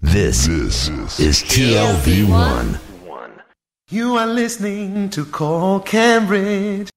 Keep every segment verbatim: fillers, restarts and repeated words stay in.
This, this is T L V one. You are listening to Call Cambridge.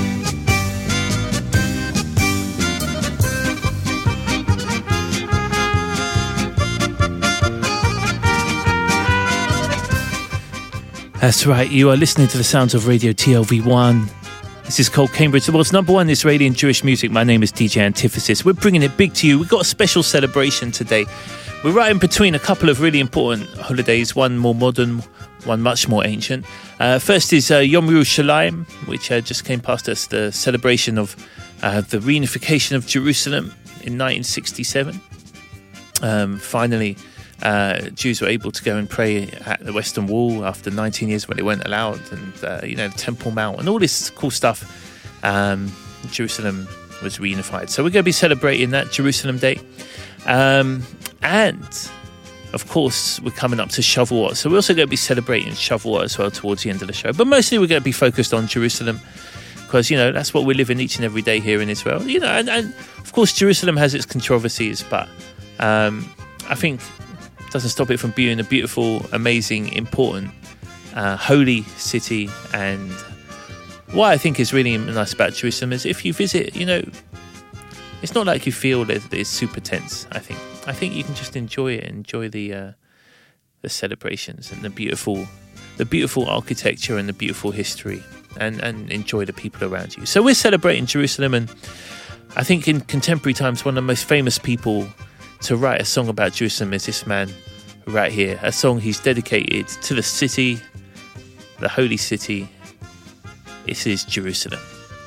That's right, you are listening to the sounds of Radio T L V one. This is Cole Cambridge, the world's number one Israeli and Jewish music. My name is D J Antithesis. We're bringing it big to you. We've got a special celebration today. We're right in between a couple of really important holidays, one more modern, one much more ancient. Uh, first is uh, Yom Yerushalayim, which uh, just came past us, the celebration of uh, the reunification of Jerusalem in nineteen sixty-seven. Um, finally, uh, Jews were able to go and pray at the Western Wall after nineteen years when it weren't allowed, and uh, you know, the Temple Mount and all this cool stuff. Um, Jerusalem was reunified, so we're going to be celebrating that Jerusalem Day. Um, and of course, we're coming up to Shavuot, so we're also going to be celebrating Shavuot as well towards the end of the show. But mostly, we're going to be focused on Jerusalem because you know that's what we live in each and every day here in Israel. You know, and, and of course, Jerusalem has its controversies, but um, I think it doesn't stop it from being a beautiful, amazing, important, uh, holy city. And what I think is really nice about Jerusalem is if you visit, you know, it's not like you feel that it's super tense. I think I think you can just enjoy it, enjoy the uh, the celebrations and the beautiful, the beautiful architecture and the beautiful history, and, and enjoy the people around you. So we're celebrating Jerusalem, and I think in contemporary times, one of the most famous people to write a song about Jerusalem is this man right here. A song he's dedicated to the city, the holy city. This is Jerusalem.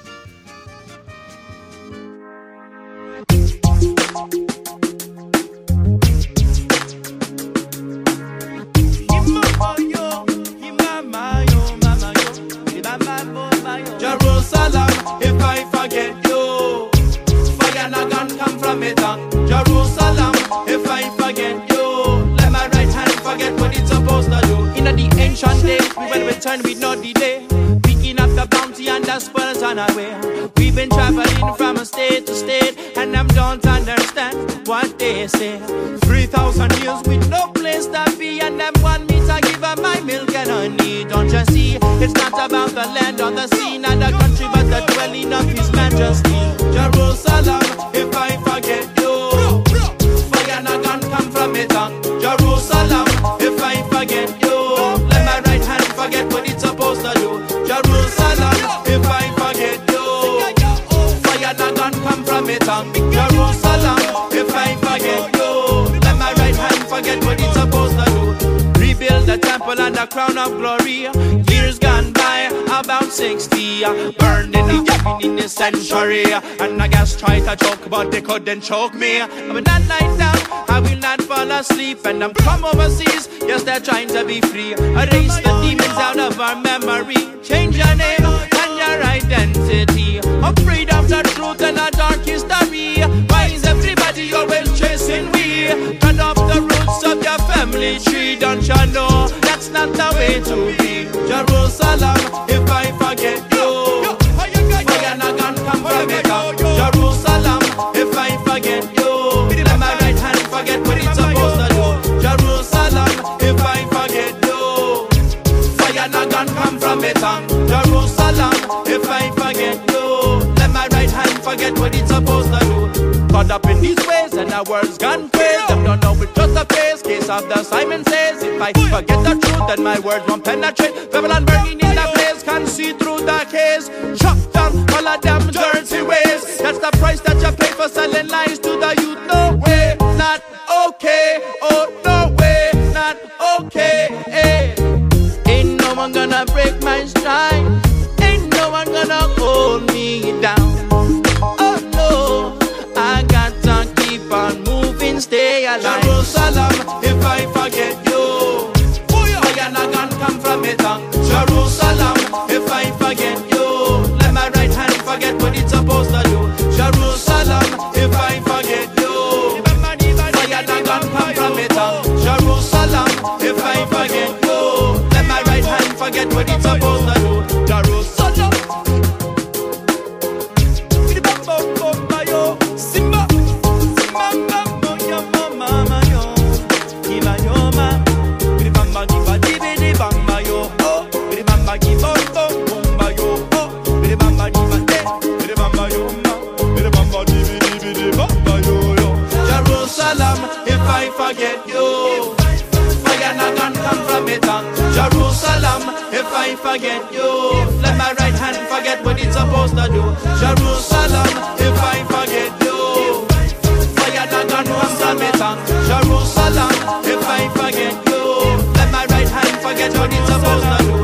Turn with no delay, picking up the bounty and the spoils on our way. We've been traveling from state to state, and I don't understand what they say. Three thousand years with no place to be, and them want me to give up my milk and honey. Don't you see? It's not about the land or the sea, not the country, but the dwelling of His Majesty. Jerusalem, if I forget you, fire not gonna come from it. Jerusalem, if I forget you. Forget what it's supposed to do. Jerusalem, if I forget you, fire not gonna come from it. Jerusalem, if I forget you, let my right hand forget what it's supposed to do. Rebuild the temple and the crown of glory. Years gone by, about sixty, burned in the cabin in the sanctuary. And I guess try to choke, but they couldn't choke me. But that night down, I will not fall asleep. And I'm come overseas, yes, they're trying to be free. Erase the demons out of our memory. Change your name and your identity. Afraid of the truth and a dark history. Why is everybody always chasing we? Cut off the roots of your family tree. Don't you know that's not the way to be? Jerusalem, if I forget you, fire not gonna come from it. Jerusalem, if I forget you, let my right hand forget what it's supposed to do. Jerusalem, if I forget you, fire not gonna come from it. Jerusalem, if I forget you, let my right hand forget what it's supposed to do. Caught up in these ways and our world's gone crazy. Them don't know it's just a phase. Case of the Simon says, if I forget the truth, then my words won't penetrate. Babylon burning in the place, can't see through the haze. Chop down all of them dirty ways. That's the price that you pay for selling lies to the youth. No way, not okay. Oh, no way, not okay. Hey. Ain't no one gonna break my stride. Ain't no one gonna hold me down. Oh no, I got to keep on moving, stay alive. Jerusalem, if I forget you, fire not gonna come from it. Jerusalem, if I forget you, let my right hand forget what it's supposed to do. Jerusalem, if I forget you, fire not gonna come from it. Jerusalem, if I forget you, let my right hand forget what it's supposed to do. Jerusalem. Simba, Simba, Simba, yo, mama, yo, Iba, yo. forget you. Fire not gonna come from it on Jerusalem. If I forget you, let my right hand forget what it's supposed to do. Jerusalem, if I forget you. Fire not gonna come from it on Jerusalem. If I forget you, let my right hand forget what it's supposed to do.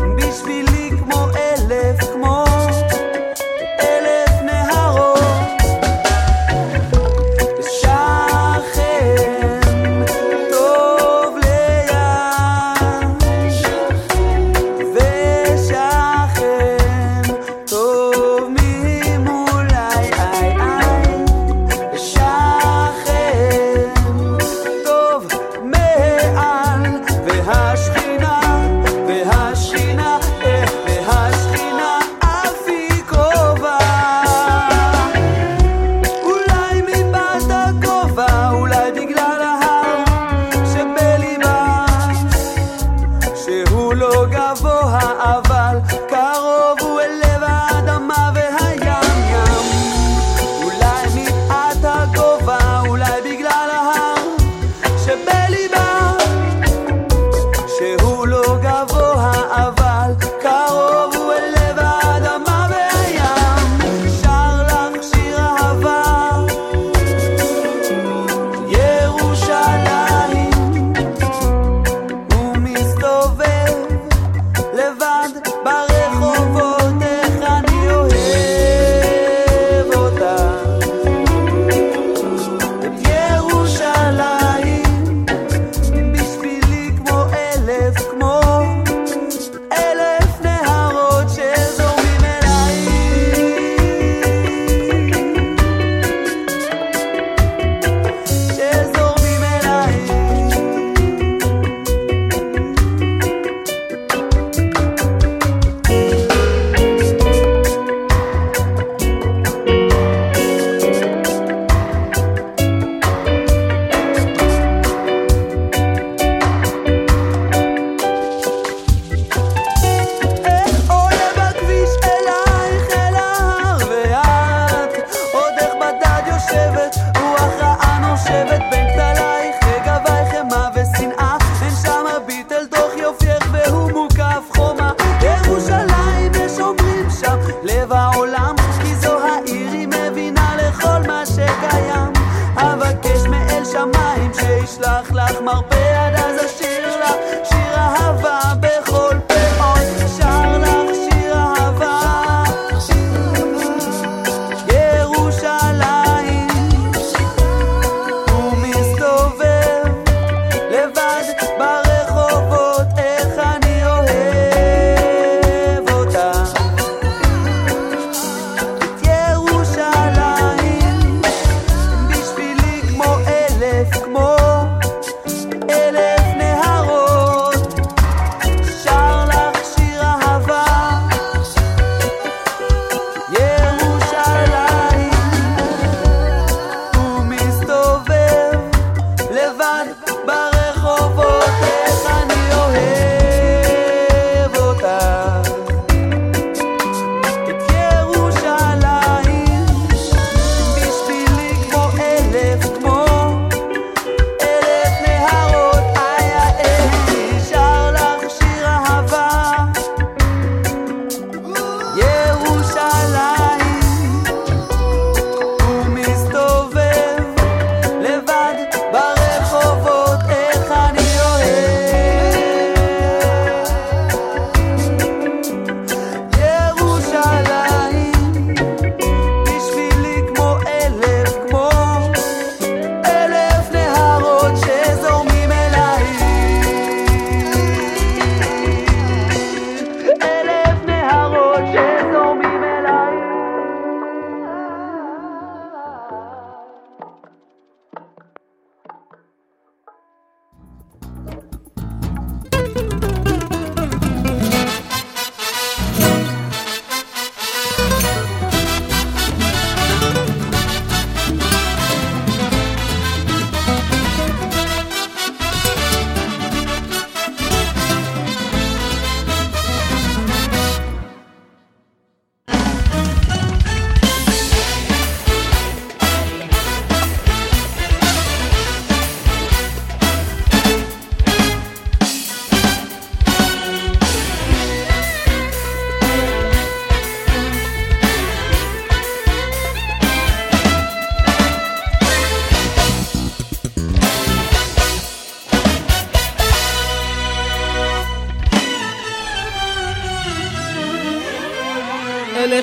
בשבילי כמו אלף, כמו אלף נהרות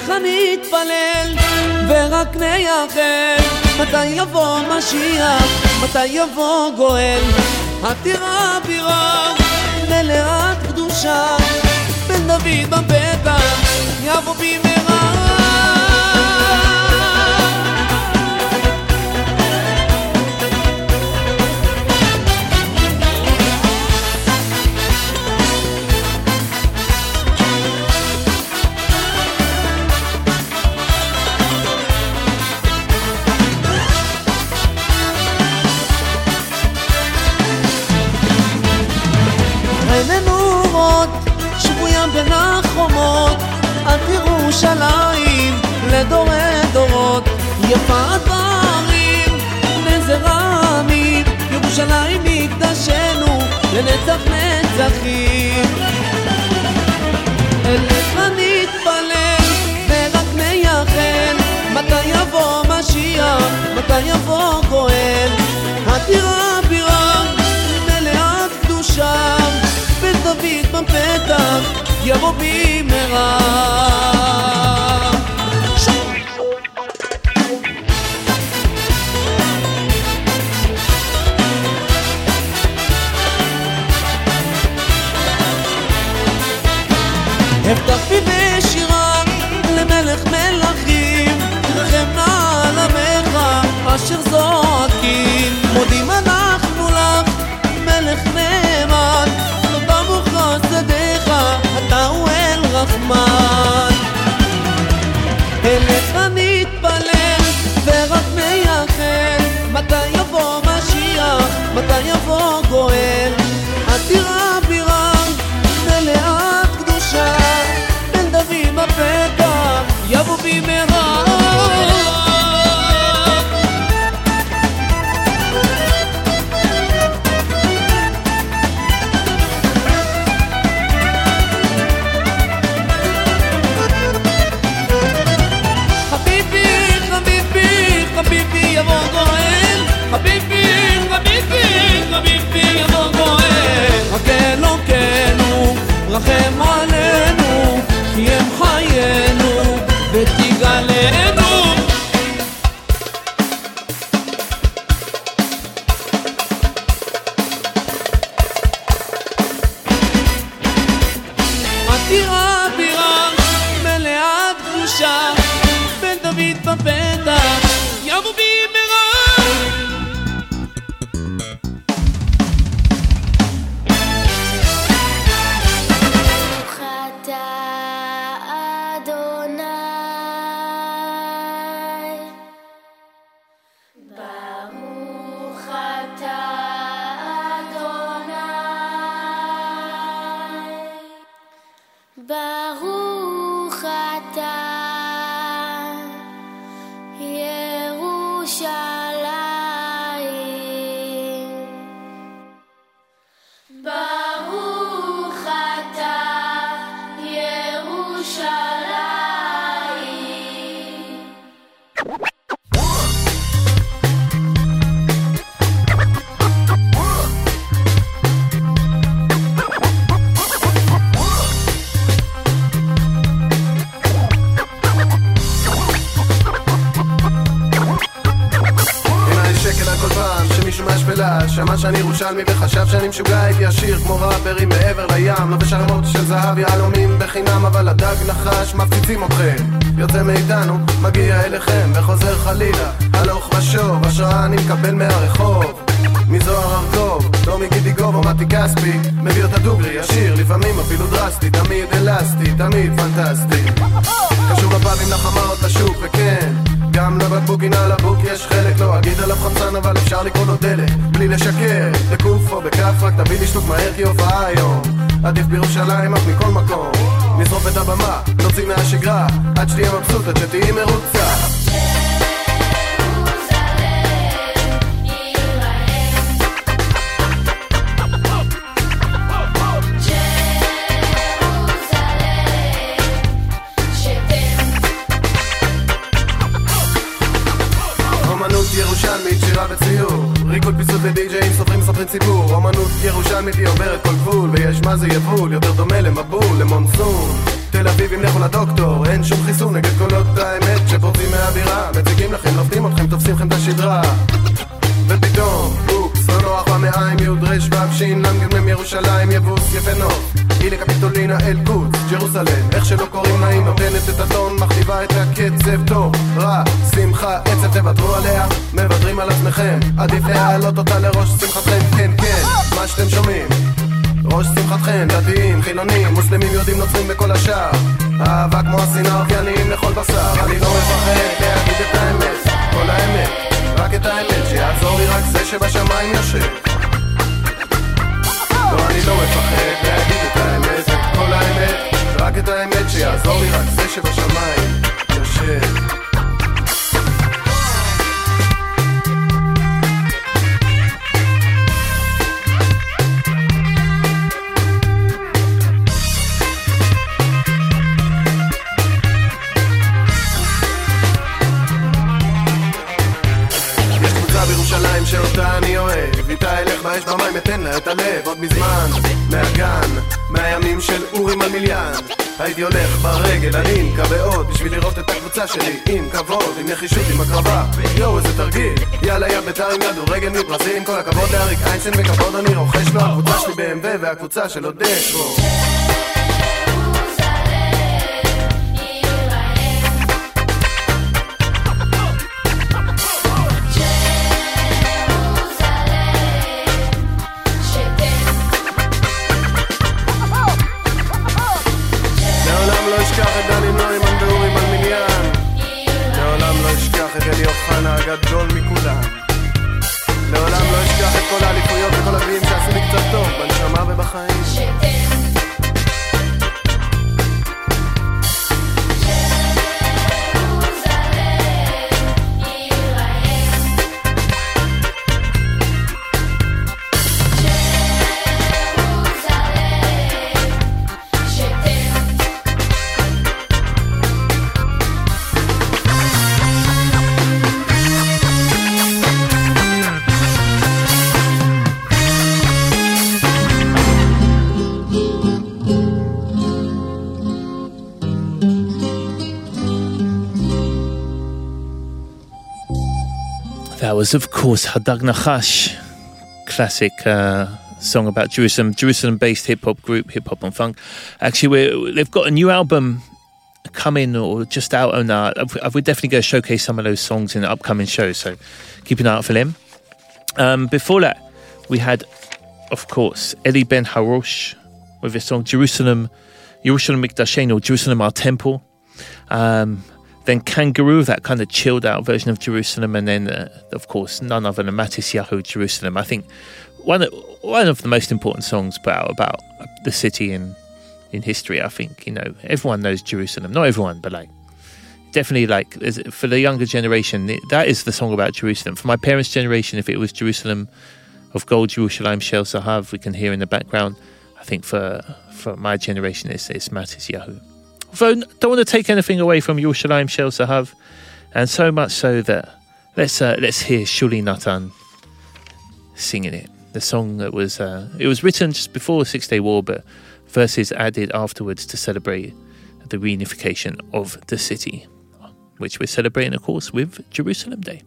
אליך נתפלל ורק נייחל, מתי יבוא משיח, מתי יבוא גואל. עתירה בירה מלאת קדושה, בן דוד בפתח יבוא במהרה. עינינו רואות שבויים בין החומות, את ירושלים לדורי דורות. יפת בערים נזר העמים, ירושלים מקדשנו לנצח נצחים. אליך נתפלל ורק נייחל, מתי יבוא משיח, מתי יבוא גואל. עתירה בירה מלאת קדושה, בן דוד בפתח יבוא במהרה. הבטח בי בשירה למלך מלכים, רחם נא על עמך אשר זועקים. מודים אנחנו לך מלך נאמן, תודה בחסדיך אתה הוא אל רחמן. אליך נתפלל ורק נייחל, מתי יבוא משיח, מתי יבוא גואל. עתירה בירה מלאת קדושה, בן דוד בפתח יבוא במהרה. חביבי יבוא גואל, חביבי, חביבי, חביבי יבוא גואל. רק אלוקינו רחם עלינו, כי הם חיינו ותגאלנו. עתירה בירה מלאת קדושה, בן דוד בפתח יבוא במהרה. ברוך אתה אדוני, ברוך אתה אדוני, ברוך אתה שמע שאני ירושלמי וחשב שאני משוגע, הייתי עשיר כמו ראפרים מעבר לים, לובש ערימות של זהב יהלומים בחינם, אבל הדג נחש מפציצים אתכם. יוצא מאיתנו מגיע אליכם וחוזר חלילה, הלוך ושוב השראה אני מקבל מהרחוב, מזוהר ארגוב, לא מגידי גוב או מתי כספי, מביא אותה דוגרי ישיר, לפעמים אפילו דרסטי, תמיד אלסטי, תמיד פנטסטי, קשור לפאבים לחמאות לשוק. וכן, גם לבקבוקין על הבוק יש חלק, לא אגיד עליו חמצן אבל אפשר לקרוא לו דלק בלי לשקר, בקוף או בכף רק תביא לי שטוק מהר כי הופעה היום עדיף בירושלים אף מכל מקום, נשרוף את הבמה, נוציא מהשגרה עד שתהיה מבסוטת שתהי מרוצה. ירושלמית, שירה וציור, ריקוד פיסות ודי-ג'אים סופרים מספרים סיפור אמנות ירושלמית היא עוברת כל גבול ויש מה זה יבול יותר דומה למבול למונסון תל אביב עם לכו לדוקטור אין שום חיסון נגד קולות האמת שפורצים מהבירה מציגים לכם, לופתים אתכם, תופסים לכם את השדרה ופתאום, אופס, לא נוח במאה עם יוד רש ואבשין למגמם ירושלים יבוס יפה נוף הנה קפיטולינה אל קוץ, ג'רוסלם איך שלא קוראים נעים נותנת את הטון מכתיבה את הקצב טוב, רע, שמחה, עצב תוותרו עליה מוותרים על עצמכם עדיף להעלות אותה לראש שמחתכם כן כן, מה שאתם שומעים ראש שמחתכם, דתיים, חילונים מוסלמים יהודים נוצרים בכל השאר אהבה כמו השנאה אופייניים לכל בשר אני לא מפחד להגיד את האמת כל האמת, רק את האמת שיעזור לי רק זה שבשמיים יושב לא אני לא מפחד להגיד את האמת את כל האמת רק את האמת שיעזור לי רק זה שבשמיים יושב בירושלים שאותה אני אוהב איתה אלך באש במים אתן לה את הלב עוד מזמן מהגן מהימים של אורים על מיליאן הייתי הולך ברגל הנינקה ועוד בשביל לראות את הקבוצה שלי עם כבוד עם נחישות עם הקרבה יואו איזה תרגיל יאללה יא בית"ר עם כדורגל מברזיל עם כל הכבוד לאריק איינשטיין וכבוד אני רוכש לו הקבוצה שלי ב-אם דאבליו והקבוצה של אודסקו הגדול מכולם לעולם לא אשכח את כל האליפויות וכל הגביעים שעשו לי קצת טוב בנשמה ובחיים That was, of course, Hadag Nachash, classic uh, song about Jerusalem, Jerusalem-based hip-hop group, hip-hop and funk. Actually, we're, they've got a new album coming or just out, and uh, we're definitely going to showcase some of those songs in the upcoming shows, so keep an eye out for them. Um, before that, we had, of course, Eli Ben Harosh with his song Jerusalem, Jerusalem Mikdashenu, Jerusalem Our Temple. Um, Then Kangaroo, that kind of chilled out version of Jerusalem, and then, uh, of course, none other than Matisyahu, Jerusalem. I think one of, one of the most important songs put out about the city in in history. I think, you know, everyone knows Jerusalem. Not everyone, but like definitely, like for the younger generation, that is the song about Jerusalem. For my parents' generation, if it was Jerusalem of gold, Jerusalem Shel Zahav, we can hear in the background. I think for for my generation, it's it's Matisyahu. Although, don't want to take anything away from Yerushalayim Shel Zahav, and so much so that let's uh, let's hear Shuli Natan singing it. The song that was uh, it was written just before the Six Day War, but verses added afterwards to celebrate the reunification of the city, which we're celebrating, of course, with Jerusalem Day.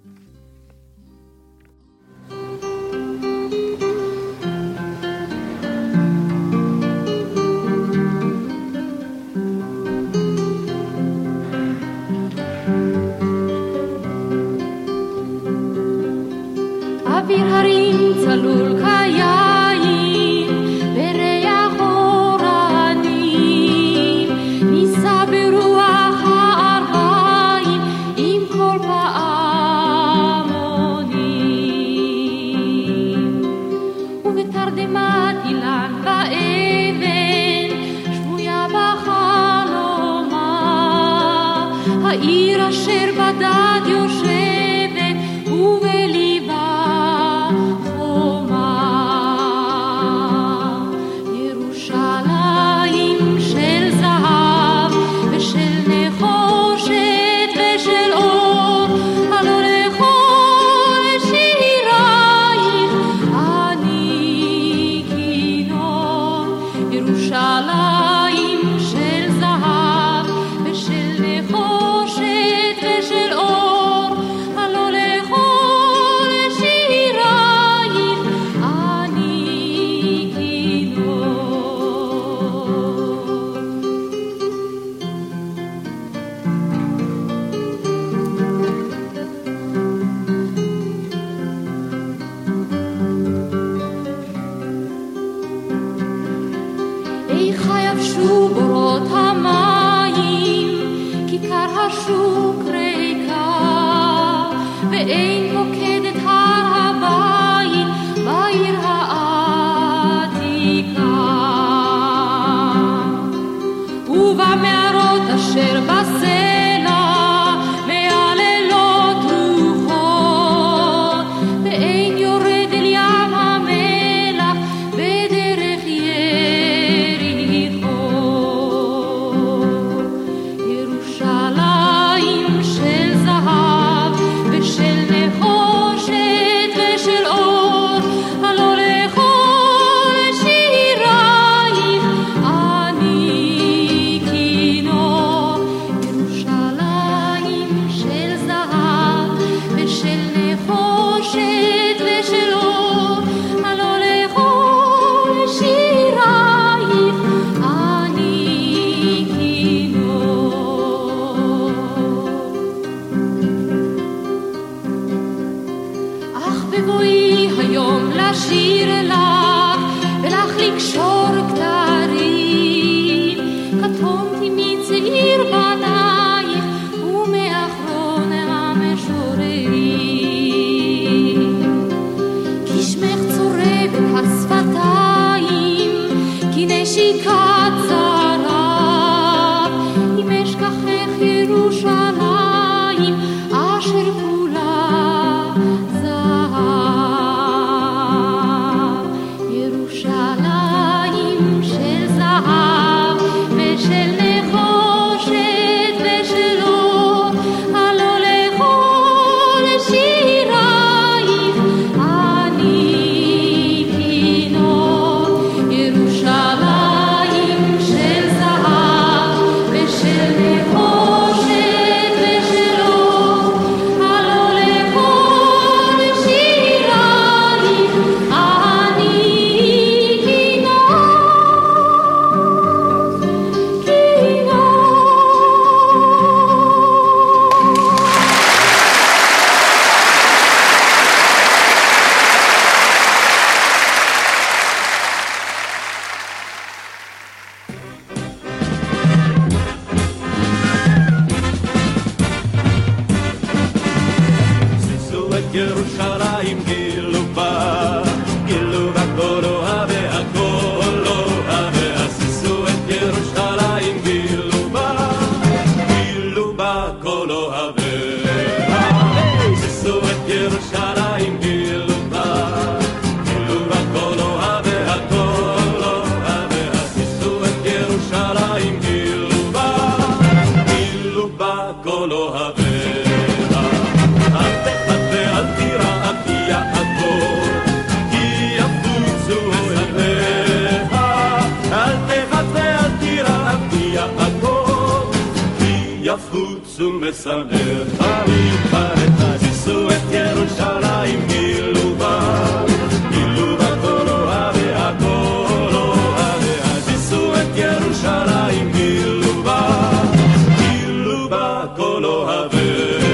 אוויר הרים צלול חייים וריח אורנים נישא ברוח הארבעים עם כל פעמונים ובתרדמת אילן ואבן שבויה בחלומה העיר אשר בדד יושבת ובליבה ושל אור, הלא לכל שירה ואין מוקדת הר הבית בעיר העתיקה ובמערות אשר בסלע מעללות רוחות ואין יורד אל ים המלח בדרך יריחו ירושלים של זהב ושל נחושת ושל אור הלא לכל שירייך אני כינור ירושלים של זהב ושל נחושת ושל אור הלא לכל שירייך אני כינור אך בבואי היום לשיר לך ולך לקשור כתרים קטונתי מצעיר בנייך ומאחרון המשוררים כי שמך צורב את השפתיים כי נשיקת זרב אם אשכחך ירושלים אשר כולה זהב ירושלים של זהב ושל נחושת ושל אור הלא לכל שירייך אני כינור ירושלים של זהב ושל נחושת ושל אור הלא לכל שירייך אני כינור שישו את ירושלים גילו בה גילו בה כל אוהביה כל אוהביה שישו את ירושלים גילו בה גילו בה כל אוהביה שישו את ירושלים גילו בה גילו בה כל אוהביה כל אוהביה שישו את ירושלים גילו בה גילו בה כל אוהביה אל תחת ואל תירא כי יעבור כי יפוצו שדך אל תחת ואל תירא כי יעבור כי יפוצו משדך מתפרק שישו את ירושלים גילו בה גילו בה כל אוהביה כל אוהביה שישו את ירושלים גילו בה גילו בה כל אוהביה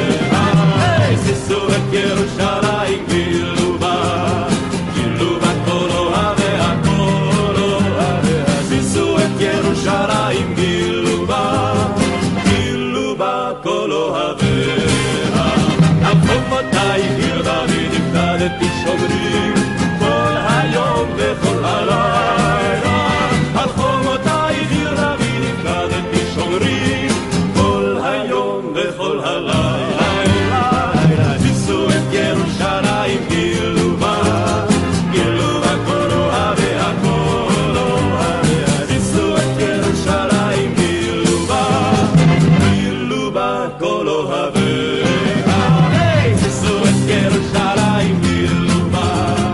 שישו את ירושלים גילו בה גילו בה כל אוהביה כל אוהביה שישו את ירושלים גילו בה גילו בה כל אוהביה על חומותייך עיר דוד נפקדתי שומרים כל היום וכל הלילה על חומותייך עיר דוד נפקדתי שומרים כל היום וכל הלילה שישו את ירושלים גילו בה גילו בה כל אוהביה כל אוהביה שישו את ירושלים גילו בה גילו בה כל אוהביה שישו את ירושלים גילו בה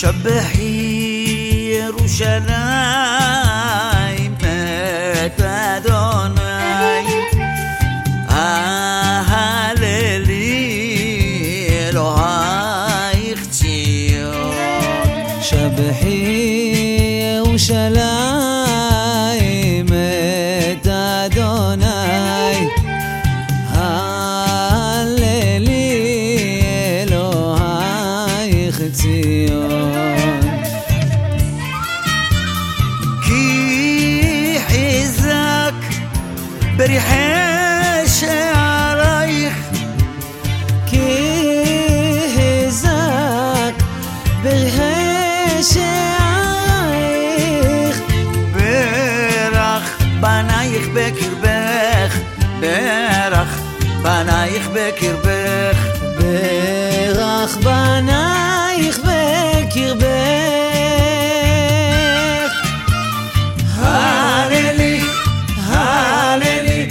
שבחי ירושלים את אדוני אהללי אלוהיך ציון שבחי ירושלים את אדוני הללי אלוהיך ציון כי חיזק בריחי שערייך כי חיזק בריחי שערייך ברך בנייך בקרבך ברך בנייך בקרבך ברך בנייך בקרבך הללי הללי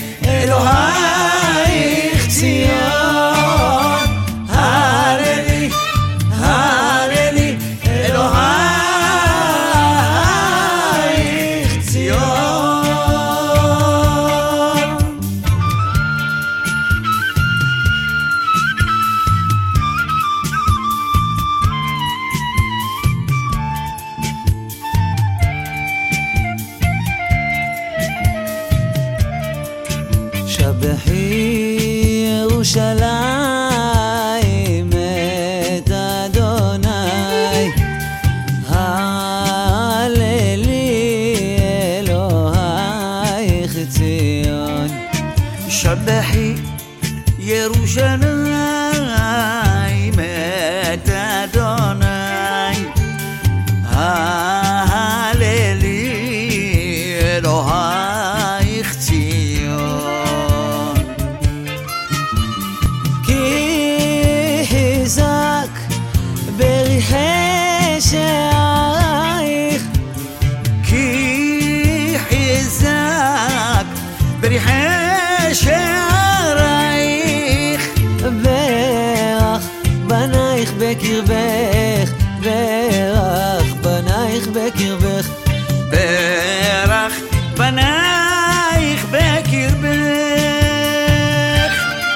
אלוהיך ציון הללי הללי אלוהיך ציון שבחי ירושלים את אדוני הללי אלוהיך ציון שבחי ירושלים את אדוני הללי אלוהיך ציון כי חיזק בריחי שערייך כי חיזק בריחי שערייך ברך בנייך בקרבך ברך בנייך בקרבך ברך בנייך בקרבך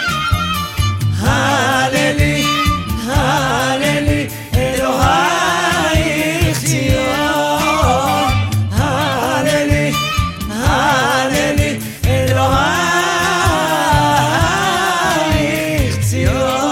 הללי הללי אלוהיך ציון הללי הללי אלוהיך ציון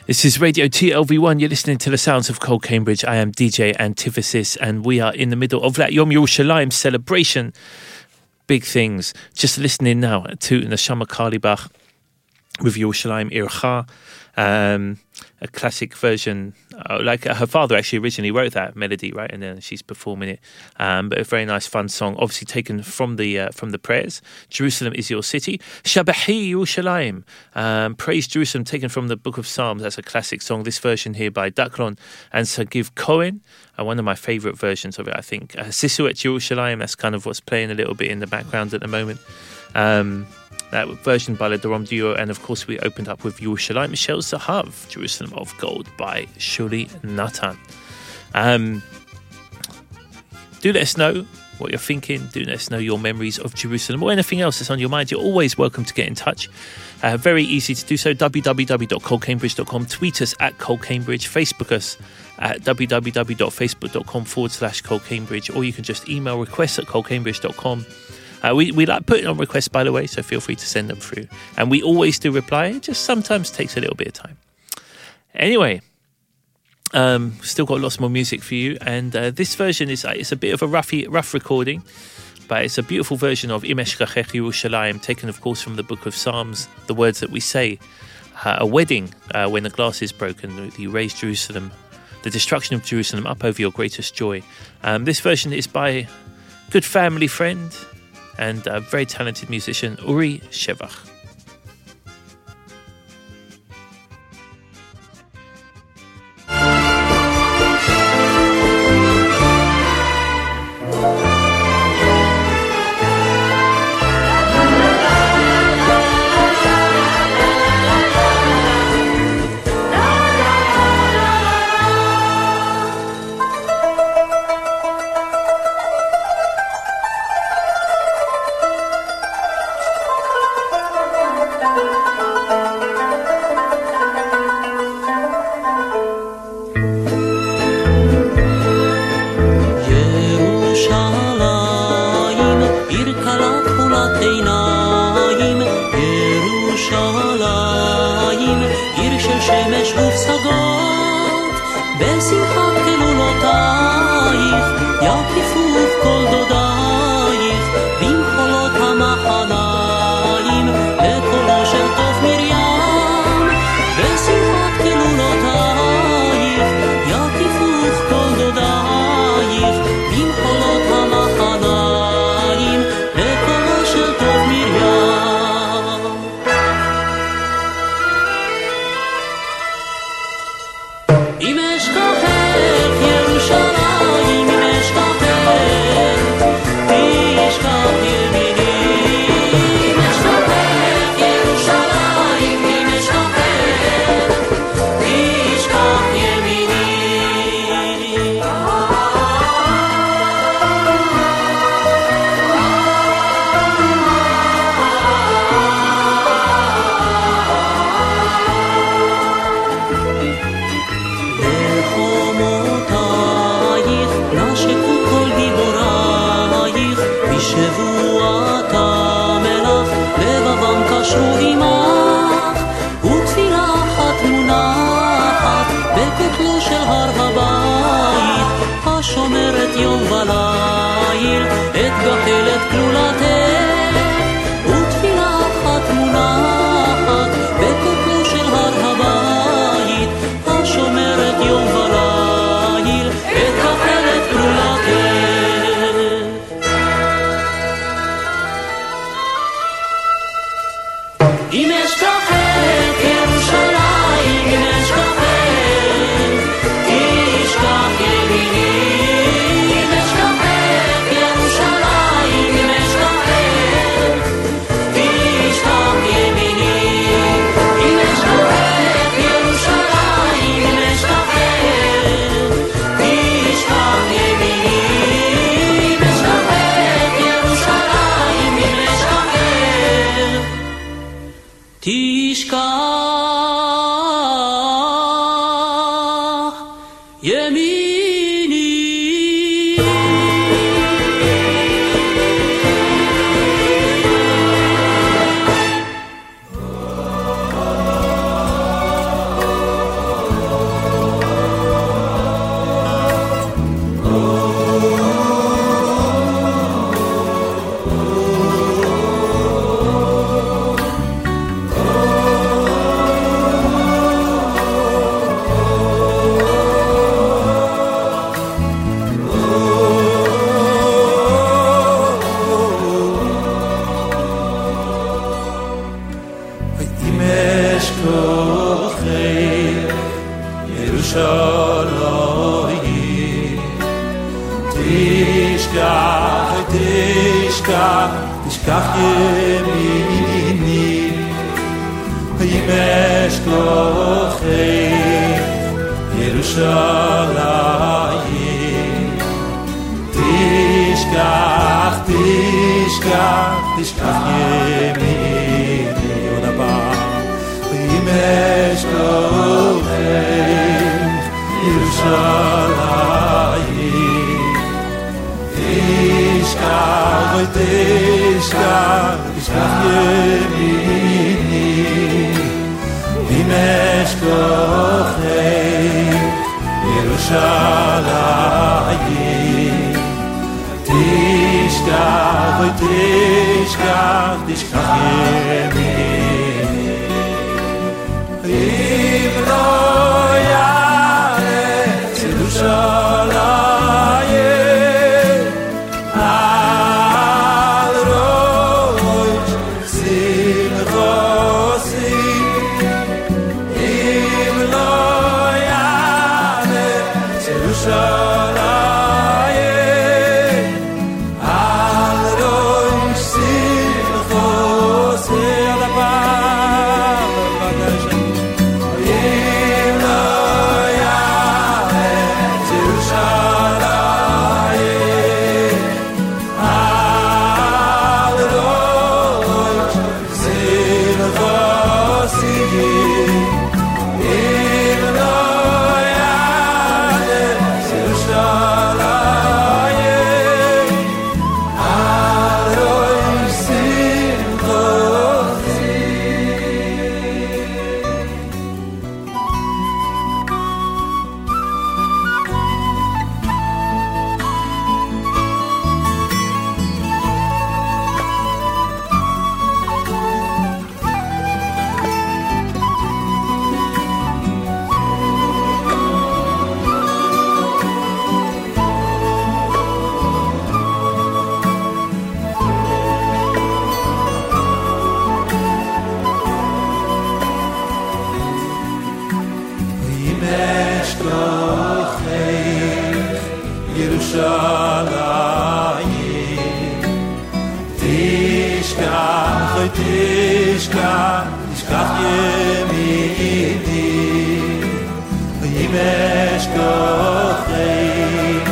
This is Radio T L V one. You're listening to the sounds of Cold Cambridge. I am D J Antithesis, and we are in the middle of that Yom Yerushalayim celebration. Big things. Just listening now to Neshama Carlebach with Yerushalayim Ircha, um, a classic version. Uh, like uh, her father actually originally wrote that melody, right? And then she's performing it. Um, but a very nice, fun song, obviously taken from the uh, from the prayers. Jerusalem is your city. Shabahi Yerushalayim, um, praise Jerusalem, taken from the Book of Psalms. That's a classic song. This version here by Daklon and Sagiv Cohen, uh, one of my favourite versions of it, I think. Uh, Sisu et Yerushalayim. That's kind of what's playing a little bit in the background at the moment. Um, That version by the Dorom Duo, and of course we opened up with Yerushalayim Michel Zahav, Jerusalem of Gold by Shuli Natan. Um, do let us know what you're thinking. Do let us know your memories of Jerusalem or anything else that's on your mind. You're always welcome to get in touch. Uh, very easy to do so. w w w dot cold cambridge dot com. Tweet us at Cold Cambridge. Facebook us at w w w dot facebook dot com forward slash Cold Cambridge. Or you can just email requests at cold cambridge dot com. Uh, we, we like putting on requests, by the way, so feel free to send them through. And we always do reply. It just sometimes takes a little bit of time. Anyway, um, still got lots more music for you. And uh, this version is uh, it's a bit of a roughy, rough recording, but it's a beautiful version of Im Eshkachech Yerushalayim, taken, of course, from the Book of Psalms, the words that we say. Uh, a wedding, uh, when the glass is broken, you raise Jerusalem, the destruction of Jerusalem up over your greatest joy. Um, this version is by a good family friend and a very talented musician, Uri Shevach. אשכוחי ירושלים תשכח תשכח תשכח ימיני אם אשכוחי ירושלים תשכח תשכח תשכח ימיני עוד הפעם אם אשכוחך ירושלים תשכח ותשכח תשכח ימיני אם אשכוחך ירושלים תשכח ותשכח תשכח ימיני אם לא יארץ ירושלים על ראש שמחוסי אם לא יארץ ירושלים על ראש שמחוסי על הפעם בבקשה אם לא יארץ ירושלים על ראש שמחוסי אם לא יארץ ירושלים על ראש שמחוסי אם אשכוחך ירושלים תשכח תשכח תשכח ימיני אם אשכוחך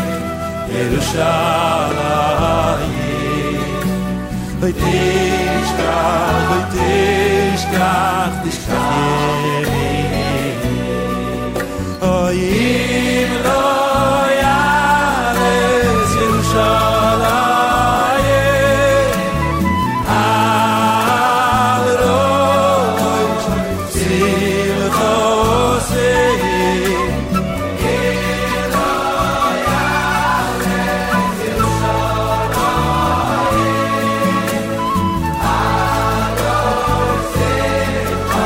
ירושלים תשכח תשכח תשכח ימיני אם לא יארץ ירושלים על ראש שמחוסי אם לא יארץ ירושלים על ראש שמחוסי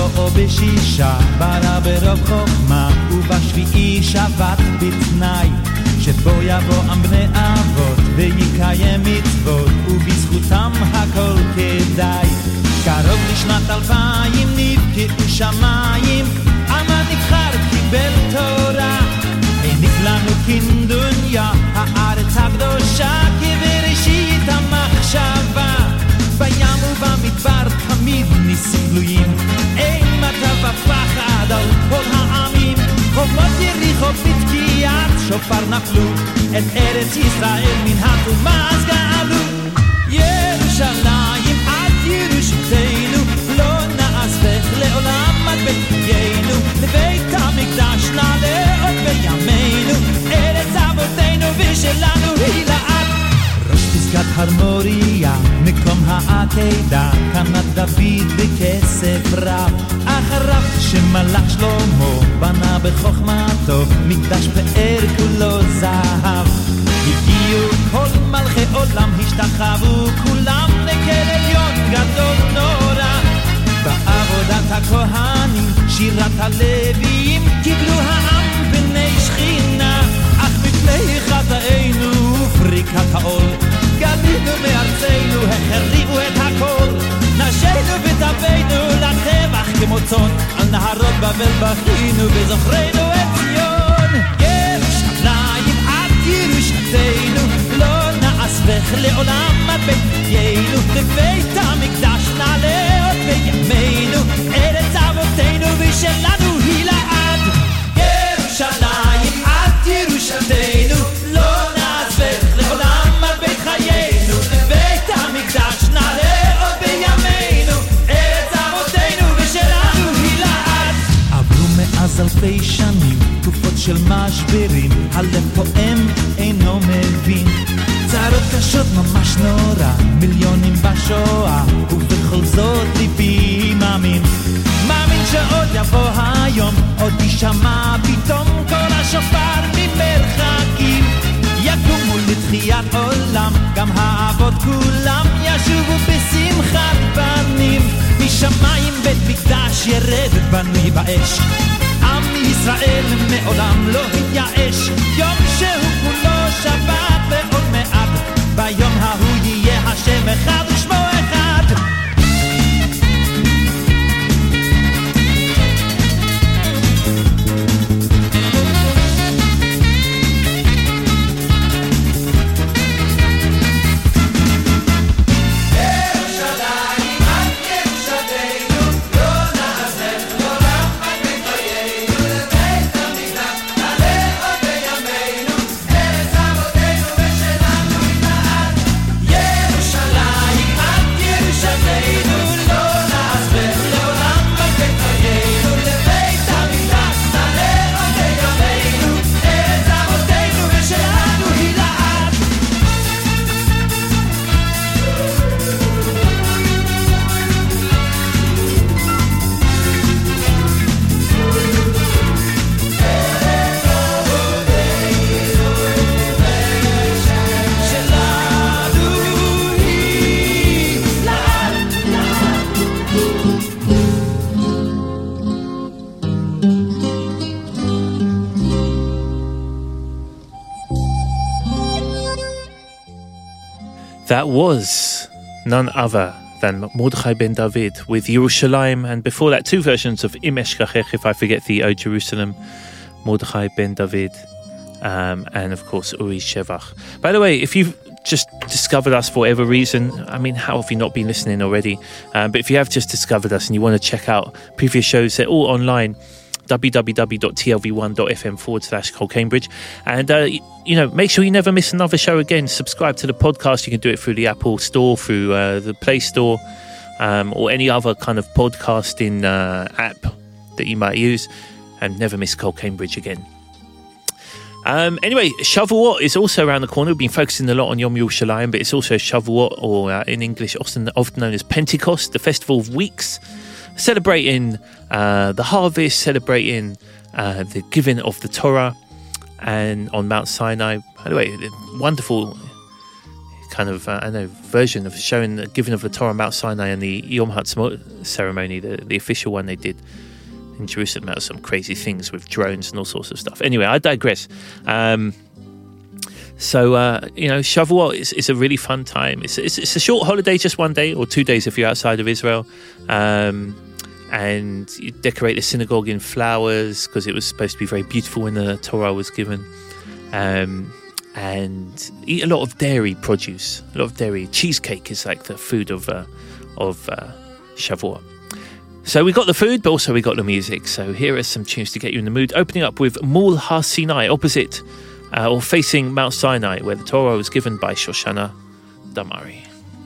בבואו בשישה ברא ברוב חוכמה ובשביעי שבת בתנאי שבו יבוא עם בני אבות ויקיים מצוות ובזכותם הכל כדאי קרוב לשנת אלפיים נבקעו שמיים עם הנבחר קיבל תורה העניק לנו כדוניה הארץ הקדושה כבראשית המחשבה בים ובמדבר תמיד ניסים גלויים אימתה ופחד על כל העמים חומות יריחו בתקיעת שופר נפלו את ארץ ישראל מן הטומאה אז גאלו ירושלים עד ירושתנו לא נעזבך לעולם עד בית חיינו לבית המקדש נעלה עוד בימינו ארץ אבותינו ושלנו היא לעד ראש פסגת הר מוריה מקום העקדה קנת דוד בכסף רב אחריו שמלך שלמה בנה בחוכמתו מקדש פאר כולו זהב הגיעו כל מלכי עולם השתחוו כולם לקהל עליון גדול נורא בעבודת הכהנים שירת הלוויים קיבלו העם בני שכינה אך מפני חטאינו ופריקת העול גלינו מארצנו החריבו את הכל נשינו וטבענו לטבח כמו צאן על נהרות בבל בכינו וזוכרנו את ציון ירושלים עד ירושתנו לא נעזבך לעולם עד בית חיינו לבית המקדש נעלה עוד בימינו ארץ אבותינו ושלנו היא לעד ירושלים עד ירושתנו לא נעזבך לעולם עד בית חיינו לבית המקדש נעלה עוד בימינו ארץ אבותינו ושלנו היא לעד עברו מאז אלפי שנים תקופות של משברים הלב פועם אינו מבין צרות קשות ממש נורא מיליונים בשואה ובכל זאת ליבי מאמין מאמין שעוד יבוא היום עוד יישמע פתאום כל השופר ממרחקים יקומו לתחיית עולם גם האבות כולם ישובו בשמחת בנים משמיים בית מקדש ירד בנוי באש עם ישראל מעולם לא התייאש יום שהוא כולו שבת ועוד מעט ביום ההוא יהיה השם אחד ושמו אחד That was none other than Mordechai ben David with Yerushalayim, and before that two versions of Im Eshkachech, If I Forget Thee, O Jerusalem, Mordechai ben David, um, and of course Uri Shevach. By the way, if you've just discovered us for whatever reason, I mean, how have you not been listening already? Um, but if you have just discovered us and you want to check out previous shows, they're all online. w w w dot t l v one dot f m forward slash Cole Cambridge. And, uh, you know, make sure you never miss another show again. Subscribe to the podcast. You can do it through the Apple Store, through uh, the Play Store, um, or any other kind of podcasting uh, app that you might use. And never miss Cole Cambridge again. Um, anyway, Shavuot is also around the corner. We've been focusing a lot on Yom Yerushalayim, but it's also Shavuot, or uh, in English, often, often known as Pentecost, the festival of weeks, celebrating uh, the harvest, celebrating uh, the giving of the Torah, and on Mount Sinai. By the way, wonderful kind of uh, I know version of showing the giving of the Torah Mount Sinai and the Yom Ha'atzmaut ceremony, the, the official one they did in Jerusalem. Out some crazy things with drones and all sorts of stuff. Anyway, I digress. Um, so uh, you know, Shavuot is, is a really fun time. It's, it's it's a short holiday, just one day or two days if you're outside of Israel. Um, and you decorate the synagogue in flowers because it was supposed to be very beautiful when the Torah was given. Um, and eat a lot of dairy produce, a lot of dairy. Cheesecake is like the food of uh, of uh, Shavuot. So we got the food, but also we got the music. So here are some tunes to get you in the mood. Opening up with Mul Har Sinai, opposite uh, or facing Mount Sinai, where the Torah was given by Shoshana Damari.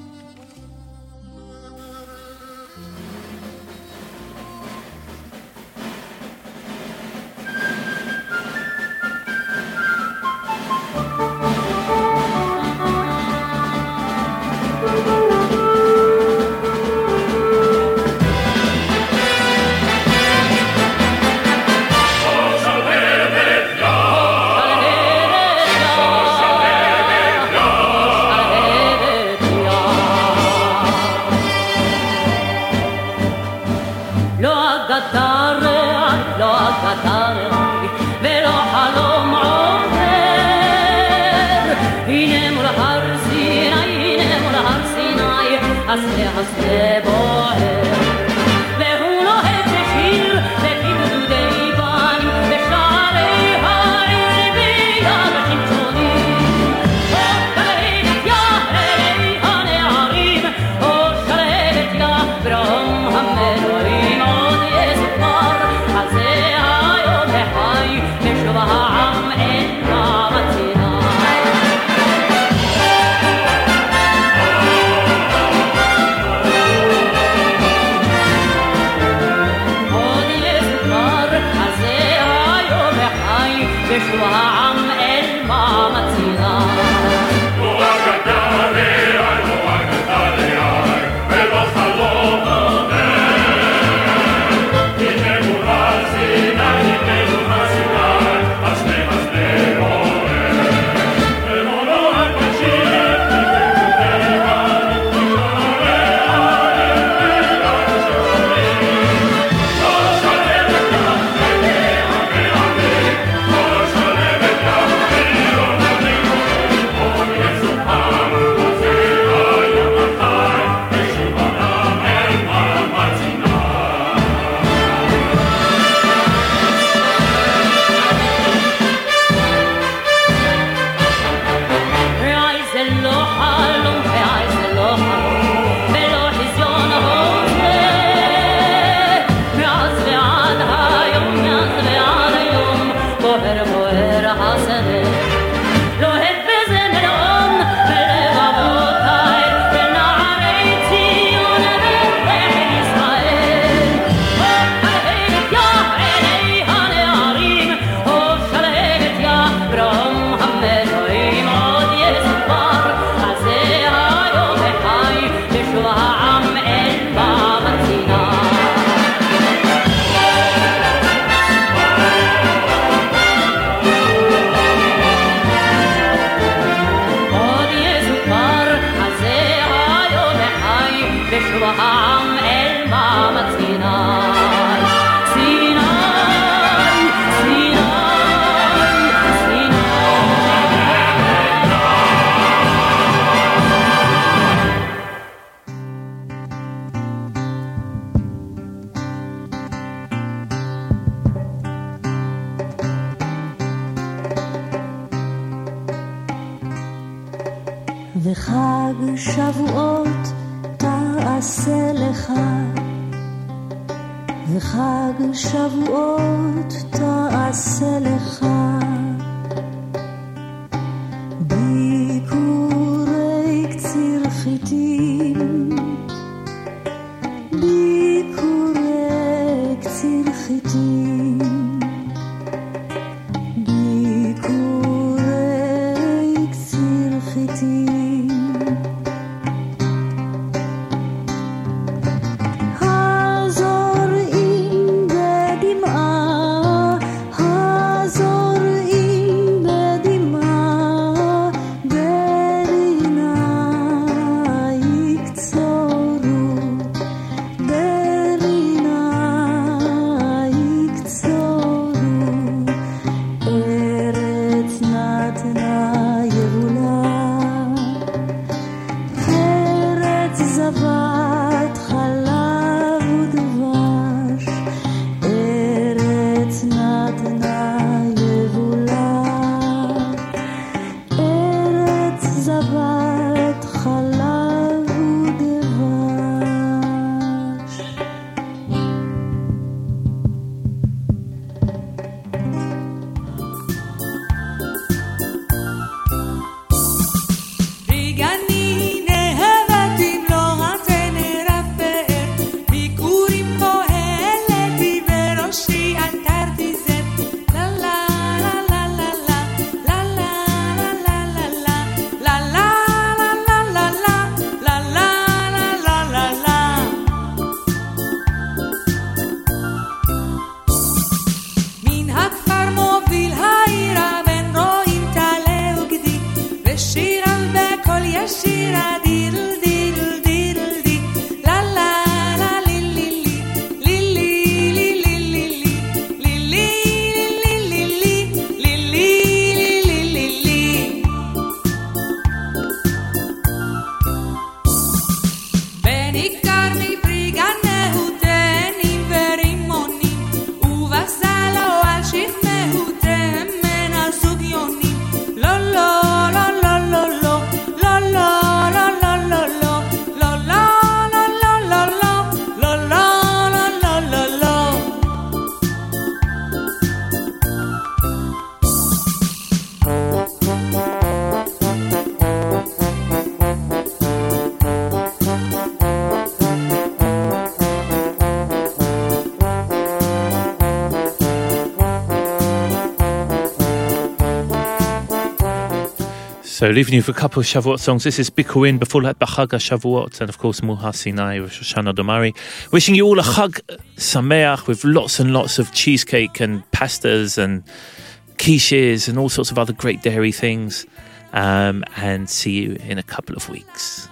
וחג שבועות תעשה לך, וחג שבועות תעשה לך, ביקורי קציר חיטים, ביקורי קציר חיטים, ביקורי קציר חיטים. הזורעים בדמעה, הזורעים So leaving you for a couple of Shavuot songs. This is Bikuin, before that B'Chag Shavuot, and of course Muha Sinai, Rosh Hashanah Domari. Wishing you all a Chag Sameach with lots and lots of cheesecake and pastas and quiches and all sorts of other great dairy things. Um, and see you in a couple of weeks.